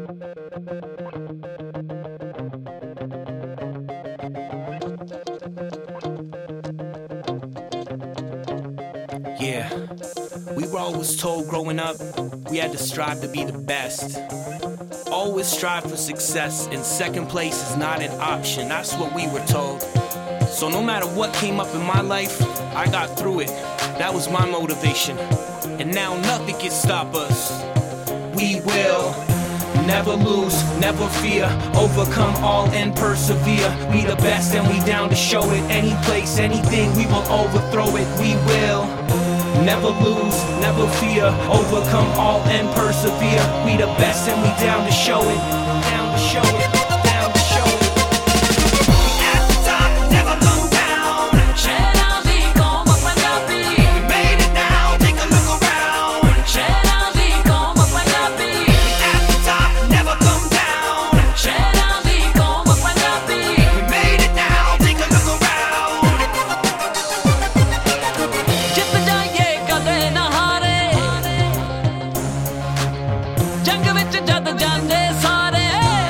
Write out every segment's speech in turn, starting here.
Yeah, we were always told growing up we had to strive to be the best. Always strive for success, and second place is not an option. That's what we were told. So no matter what came up in my life, I got through it. That was my motivation. And now nothing can stop us. We will never lose, never fear, overcome all and persevere. We the best and we down to show it. Any place, anything, we will overthrow it. We will never lose, never fear, overcome all and persevere. We the best and we down to show it. Down to show it. Down to show it. We at the top, never come down. We made it now, take a look around. We at the top, never come down. We made it now, take a look around. ਜਿੱਤ ਜਾਈਏ ਕਦੇ ਨਾ ਹਾਰੇ ਜੰਗ ਵਿੱਚ ਜਦ ਜਾਂਦੇ ਸਾਰੇ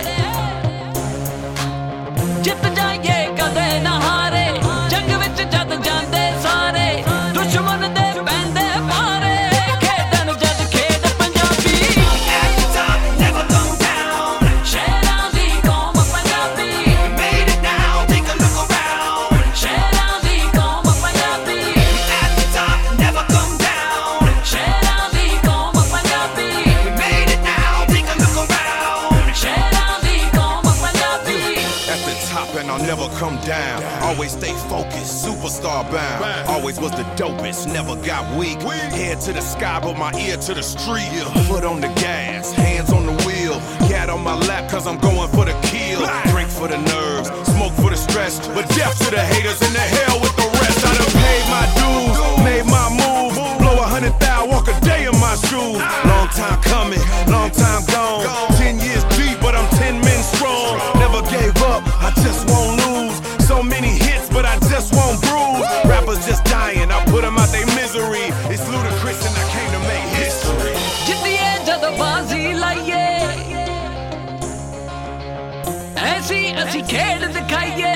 ਜਿੱਤ ਜਾਈਏ ਕਦੇ ਨਾ ਹਾਰੇ ਜੰਗ ਵਿੱਚ ਜਦ ਜਾਂਦੇ ਸਾਰੇ ਦੁਸ਼ਮਣ ਦੇ ਪੈਂਦੇ ਮਾਰੇ ਖੇਡਣ ਜਦ ਖੇਡ Punjabi At the top, never come down. ਸ਼ਹਿਰਾਂ ਦੀ ਕੌਮ Punjabi We made it now, take a look around. ਸ਼ਹਿਰਾਂ ਦੀ ਕੌਮ Punjabi At the top, never come down. ਸ਼ਹਿਰਾਂ ਦੀ ਕੌਮ Punjabi We made it now, take a look around. ਸ਼ਹਿਰਾਂ ਦੀ ਕੌਮ Punjabi At the top and I'll never come down. Always stay focused, superstar bound. Always was the dopest, never got weak. Head to the sky, but my ear to the street. Foot on the gas, hands on the wheel. Cat on my lap, cause I'm going for the kill. Drink for the nerves, smoke for the stress. But death to the haters and the hell with the rest. I done paid my dues, made my moves. Blow 100,000, walk a day in my shoes. Long time coming, long time gone. 10 years deep, but I'm 10 men strong. Never gave up, I just won't lose. So many hits, but I just won't bruise. Rappers just dying, I put them out their misery. It's ludicrous and I came to make history. ਜਿੱਤੀਏ ਜਦ ਬਾਜ਼ੀ ਲਾਈਏ ਐਸੀ ਅਸੀਂ ਖੇਡ ਦਿਖਾਈਏ